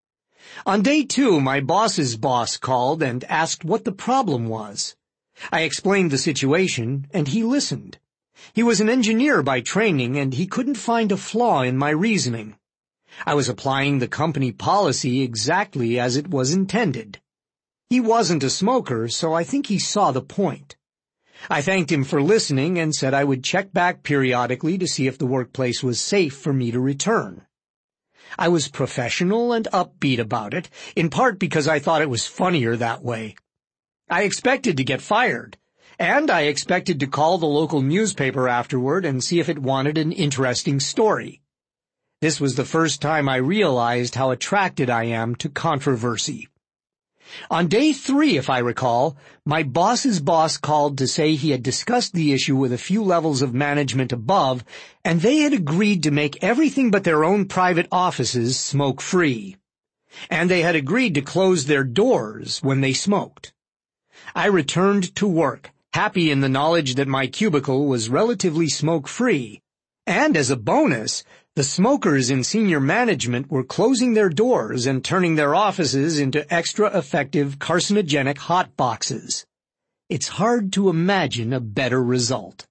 On day 2, my boss's boss called and asked what the problem was. I explained the situation, and he listened. He was an engineer by training, and he couldn't find a flaw in my reasoning. I was applying the company policy exactly as it was intended. He wasn't a smoker, so I think he saw the point. I thanked him for listening and said I would check back periodically to see if the workplace was safe for me to return. I was professional and upbeat about it, in part because I thought it was funnier that way. I expected to get fired, and I expected to call the local newspaper afterward and see if it wanted an interesting story. This was the first time I realized how attracted I am to controversy. On day 3, if I recall, my boss's boss called to say he had discussed the issue with a few levels of management above, and they had agreed to make everything but their own private offices smoke-free. And they had agreed to close their doors when they smoked. I returned to work, happy in the knowledge that my cubicle was relatively smoke-free. And as a bonus, the smokers in senior management were closing their doors and turning their offices into extra-effective carcinogenic hot boxes. It's hard to imagine a better result.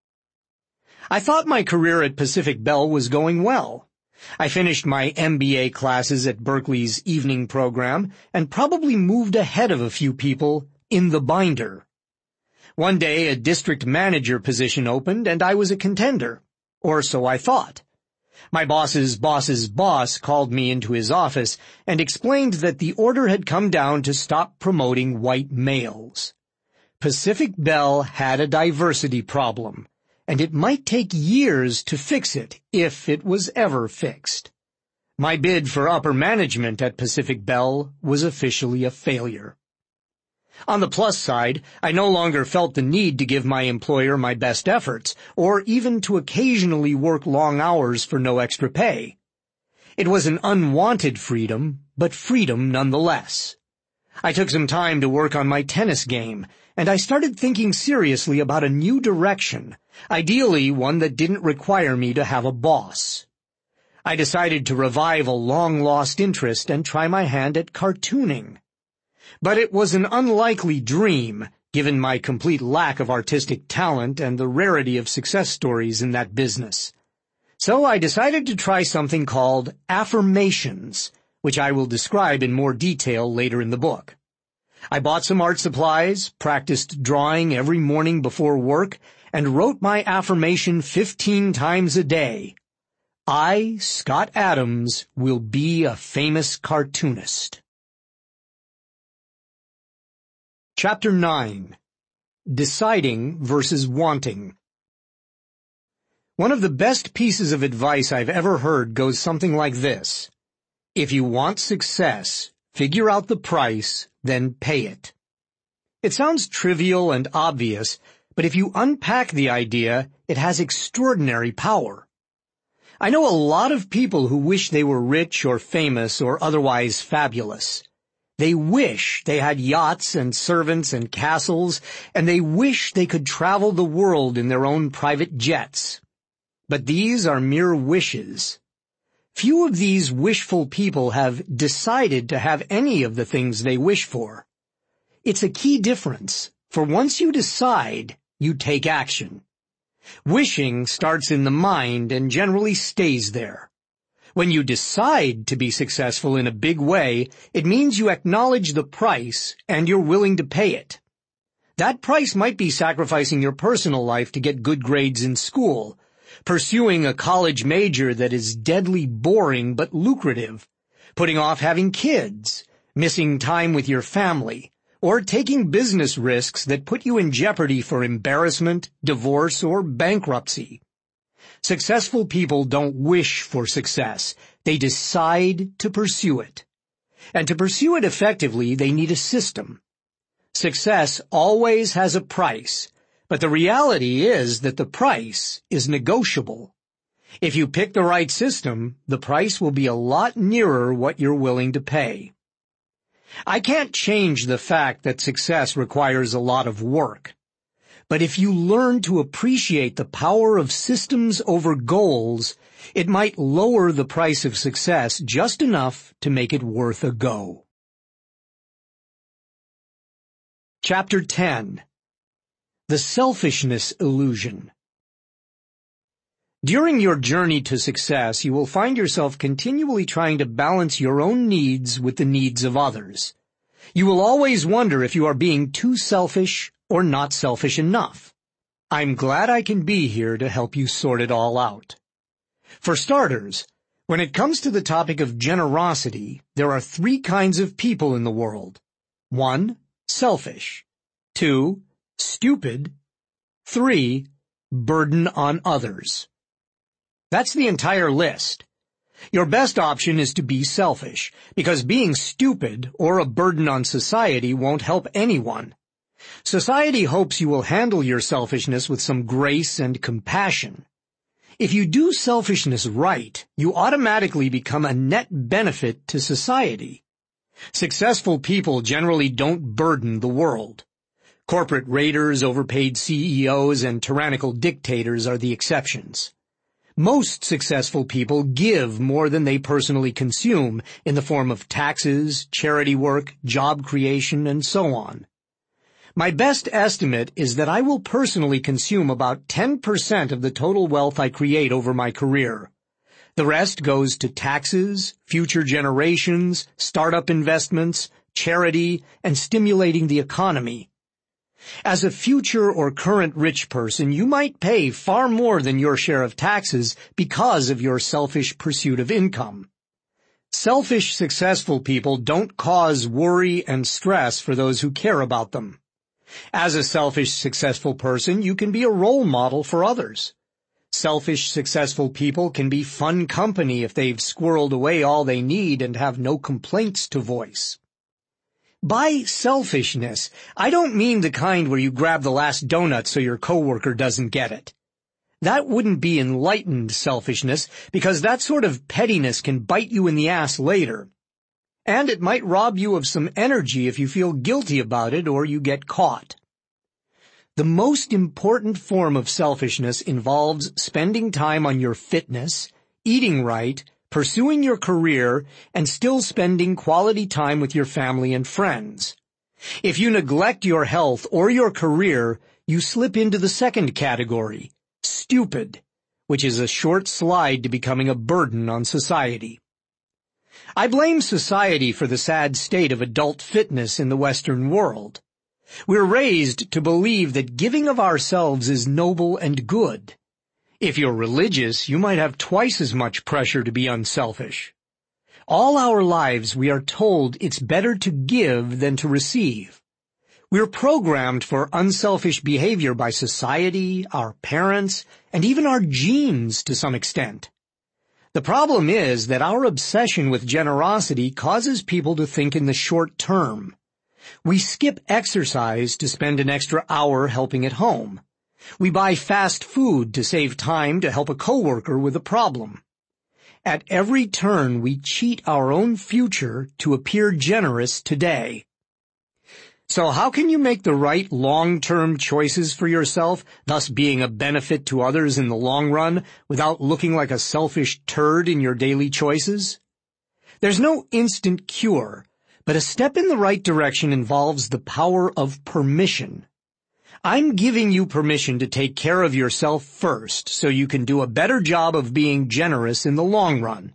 I thought my career at Pacific Bell was going well. I finished my MBA classes at Berkeley's evening program and probably moved ahead of a few people in the binder. One day a district manager position opened and I was a contender, or so I thought. My boss's boss's boss called me into his office and explained that the order had come down to stop promoting white males. Pacific Bell had a diversity problem, and it might take years to fix it if it was ever fixed. My bid for upper management at Pacific Bell was officially a failure. On the plus side, I no longer felt the need to give my employer my best efforts, or even to occasionally work long hours for no extra pay. It was an unwanted freedom, but freedom nonetheless. I took some time to work on my tennis game, and I started thinking seriously about a new direction, ideally one that didn't require me to have a boss. I decided to revive a long-lost interest and try my hand at cartooning. But it was an unlikely dream, given my complete lack of artistic talent and the rarity of success stories in that business. So I decided to try something called affirmations, which I will describe in more detail later in the book. I bought some art supplies, practiced drawing every morning before work, and wrote my affirmation 15 times a day. I, Scott Adams, will be a famous cartoonist. Chapter 9. Deciding versus Wanting. One of the best pieces of advice I've ever heard goes something like this. If you want success, figure out the price, then pay it. It sounds trivial and obvious, but if you unpack the idea, it has extraordinary power. I know a lot of people who wish they were rich or famous or otherwise fabulous. They wish they had yachts and servants and castles, and they wish they could travel the world in their own private jets. But these are mere wishes. Few of these wishful people have decided to have any of the things they wish for. It's a key difference, for once you decide, you take action. Wishing starts in the mind and generally stays there. When you decide to be successful in a big way, it means you acknowledge the price and you're willing to pay it. That price might be sacrificing your personal life to get good grades in school, pursuing a college major that is deadly boring but lucrative, putting off having kids, missing time with your family, or taking business risks that put you in jeopardy for embarrassment, divorce, or bankruptcy. Successful people don't wish for success. They decide to pursue it. And to pursue it effectively, they need a system. Success always has a price, but the reality is that the price is negotiable. If you pick the right system, the price will be a lot nearer what you're willing to pay. I can't change the fact that success requires a lot of work. But if you learn to appreciate the power of systems over goals, it might lower the price of success just enough to make it worth a go. Chapter 10. The Selfishness Illusion. During your journey to success, you will find yourself continually trying to balance your own needs with the needs of others. You will always wonder if you are being too selfish or not selfish enough. I'm glad I can be here to help you sort it all out. For starters, when it comes to the topic of generosity, there are 3 kinds of people in the world. 1, selfish. 2, stupid. 3, burden on others. That's the entire list. Your best option is to be selfish, because being stupid or a burden on society won't help anyone. Society hopes you will handle your selfishness with some grace and compassion. If you do selfishness right, you automatically become a net benefit to society. Successful people generally don't burden the world. Corporate raiders, overpaid CEOs, and tyrannical dictators are the exceptions. Most successful people give more than they personally consume in the form of taxes, charity work, job creation, and so on. My best estimate is that I will personally consume about 10% of the total wealth I create over my career. The rest goes to taxes, future generations, startup investments, charity, and stimulating the economy. As a future or current rich person, you might pay far more than your share of taxes because of your selfish pursuit of income. Selfish, successful people don't cause worry and stress for those who care about them. As a selfish, successful person, you can be a role model for others. Selfish, successful people can be fun company if they've squirreled away all they need and have no complaints to voice. By selfishness, I don't mean the kind where you grab the last donut so your coworker doesn't get it. That wouldn't be enlightened selfishness, because that sort of pettiness can bite you in the ass later. And it might rob you of some energy if you feel guilty about it or you get caught. The most important form of selfishness involves spending time on your fitness, eating right, pursuing your career, and still spending quality time with your family and friends. If you neglect your health or your career, you slip into the second category, stupid, which is a short slide to becoming a burden on society. I blame society for the sad state of adult fitness in the Western world. We're raised to believe that giving of ourselves is noble and good. If you're religious, you might have twice as much pressure to be unselfish. All our lives we are told it's better to give than to receive. We're programmed for unselfish behavior by society, our parents, and even our genes to some extent. The problem is that our obsession with generosity causes people to think in the short term. We skip exercise to spend an extra hour helping at home. We buy fast food to save time to help a coworker with a problem. At every turn, we cheat our own future to appear generous today. So how can you make the right long-term choices for yourself, thus being a benefit to others in the long run, without looking like a selfish turd in your daily choices? There's no instant cure, but a step in the right direction involves the power of permission. I'm giving you permission to take care of yourself first so you can do a better job of being generous in the long run.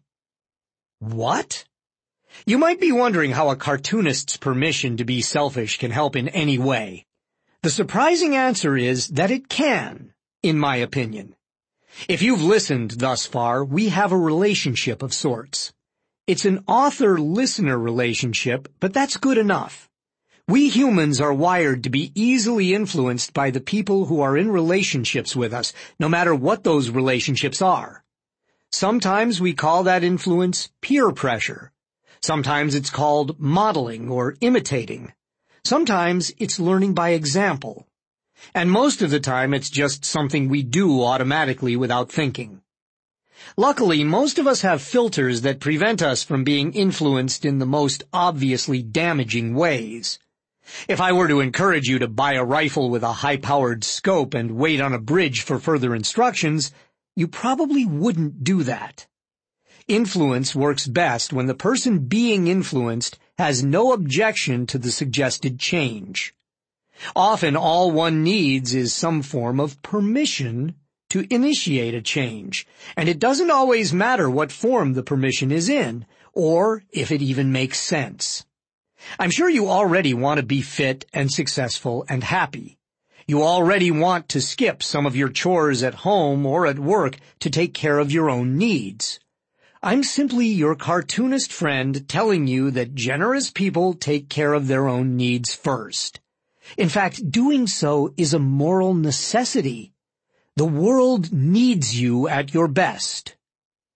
What? You might be wondering how a cartoonist's permission to be selfish can help in any way. The surprising answer is that it can, in my opinion. If you've listened thus far, we have a relationship of sorts. It's an author-listener relationship, but that's good enough. We humans are wired to be easily influenced by the people who are in relationships with us, no matter what those relationships are. Sometimes we call that influence peer pressure. Sometimes it's called modeling or imitating. Sometimes it's learning by example. And most of the time it's just something we do automatically without thinking. Luckily, most of us have filters that prevent us from being influenced in the most obviously damaging ways. If I were to encourage you to buy a rifle with a high-powered scope and wait on a bridge for further instructions, you probably wouldn't do that. Influence works best when the person being influenced has no objection to the suggested change. Often all one needs is some form of permission to initiate a change, and it doesn't always matter what form the permission is in, or if it even makes sense. I'm sure you already want to be fit and successful and happy. You already want to skip some of your chores at home or at work to take care of your own needs. I'm simply your cartoonist friend telling you that generous people take care of their own needs first. In fact, doing so is a moral necessity. The world needs you at your best.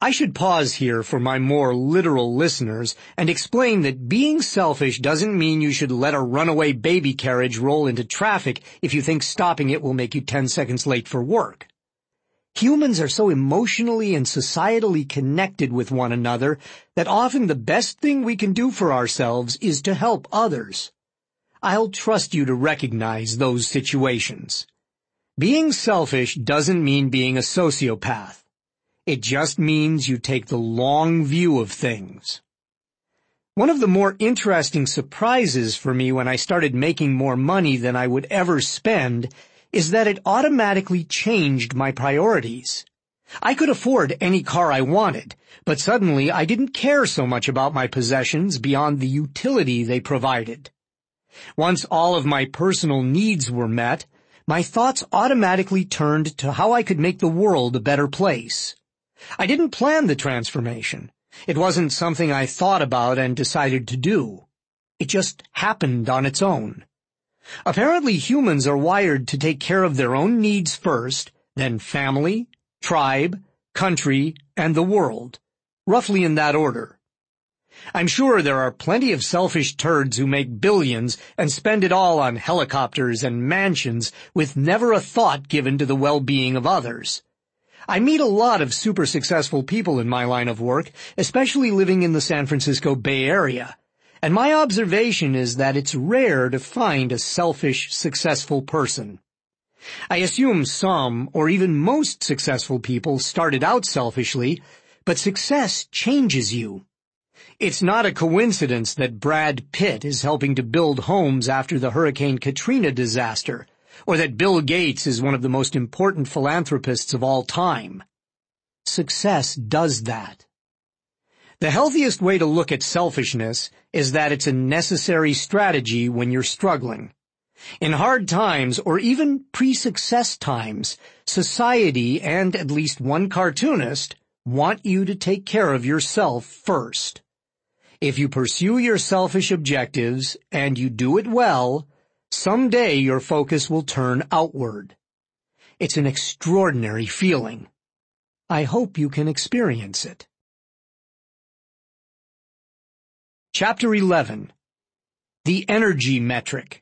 I should pause here for my more literal listeners and explain that being selfish doesn't mean you should let a runaway baby carriage roll into traffic if you think stopping it will make you 10 seconds late for work. Humans are so emotionally and societally connected with one another that often the best thing we can do for ourselves is to help others. I'll trust you to recognize those situations. Being selfish doesn't mean being a sociopath. It just means you take the long view of things. One of the more interesting surprises for me when I started making more money than I would ever spend is that it automatically changed my priorities. I could afford any car I wanted, but suddenly I didn't care so much about my possessions beyond the utility they provided. Once all of my personal needs were met, my thoughts automatically turned to how I could make the world a better place. I didn't plan the transformation. It wasn't something I thought about and decided to do. It just happened on its own. Apparently humans are wired to take care of their own needs first, then family, tribe, country, and the world, roughly in that order. I'm sure there are plenty of selfish turds who make billions and spend it all on helicopters and mansions with never a thought given to the well-being of others. I meet a lot of super successful people in my line of work, especially living in the San Francisco Bay Area, and my observation is that it's rare to find a selfish, successful person. I assume some, or even most successful people started out selfishly, but success changes you. It's not a coincidence that Brad Pitt is helping to build homes after the Hurricane Katrina disaster, or that Bill Gates is one of the most important philanthropists of all time. Success does that. The healthiest way to look at selfishness is that it's a necessary strategy when you're struggling. In hard times, or even pre-success times, society and at least one cartoonist want you to take care of yourself first. If you pursue your selfish objectives, and you do it well, someday your focus will turn outward. It's an extraordinary feeling. I hope you can experience it. Chapter 11. The Energy Metric.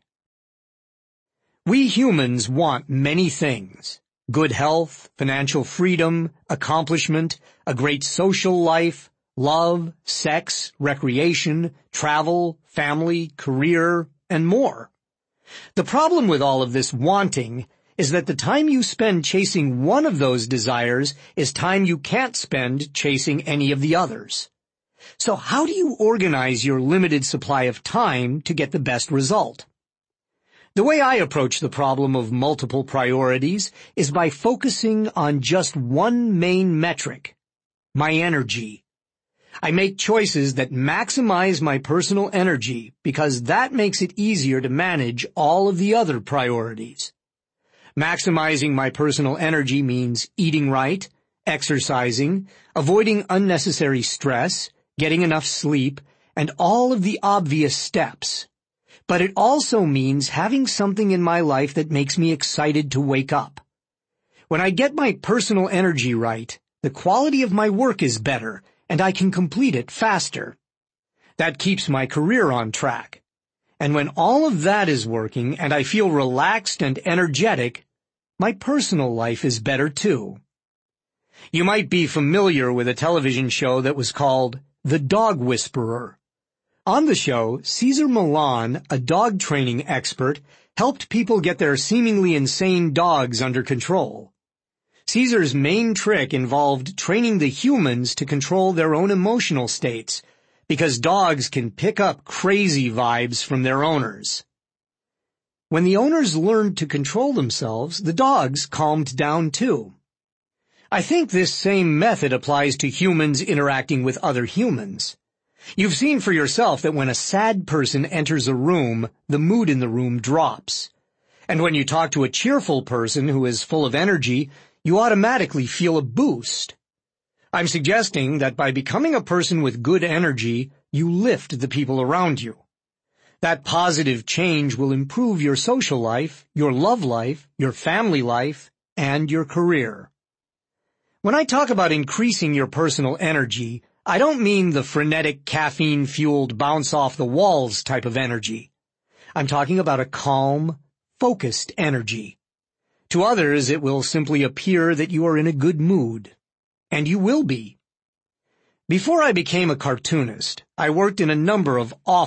We humans want many things: good health, financial freedom, accomplishment, a great social life, love, sex, recreation, travel, family, career, and more. The problem with all of this wanting is that the time you spend chasing one of those desires is time you can't spend chasing any of the others. So how do you organize your limited supply of time to get the best result? The way I approach the problem of multiple priorities is by focusing on just one main metric: my energy. I make choices that maximize my personal energy because that makes it easier to manage all of the other priorities. Maximizing my personal energy means eating right, exercising, avoiding unnecessary stress, getting enough sleep, and all of the obvious steps. But it also means having something in my life that makes me excited to wake up. When I get my personal energy right, the quality of my work is better, and I can complete it faster. That keeps my career on track. And when all of that is working and I feel relaxed and energetic, my personal life is better too. You might be familiar with a television show that was called The Dog Whisperer. On the show, Cesar Millan, a dog training expert, helped people get their seemingly insane dogs under control. Cesar's main trick involved training the humans to control their own emotional states, because dogs can pick up crazy vibes from their owners. When the owners learned to control themselves, the dogs calmed down too. I think this same method applies to humans interacting with other humans. You've seen for yourself that when a sad person enters a room, the mood in the room drops. And when you talk to a cheerful person who is full of energy, you automatically feel a boost. I'm suggesting that by becoming a person with good energy, you lift the people around you. That positive change will improve your social life, your love life, your family life, and your career. When I talk about increasing your personal energy, I don't mean the frenetic caffeine-fueled bounce-off-the-walls type of energy. I'm talking about a calm, focused energy. To others, it will simply appear that you are in a good mood. And you will be. Before I became a cartoonist, I worked in a number of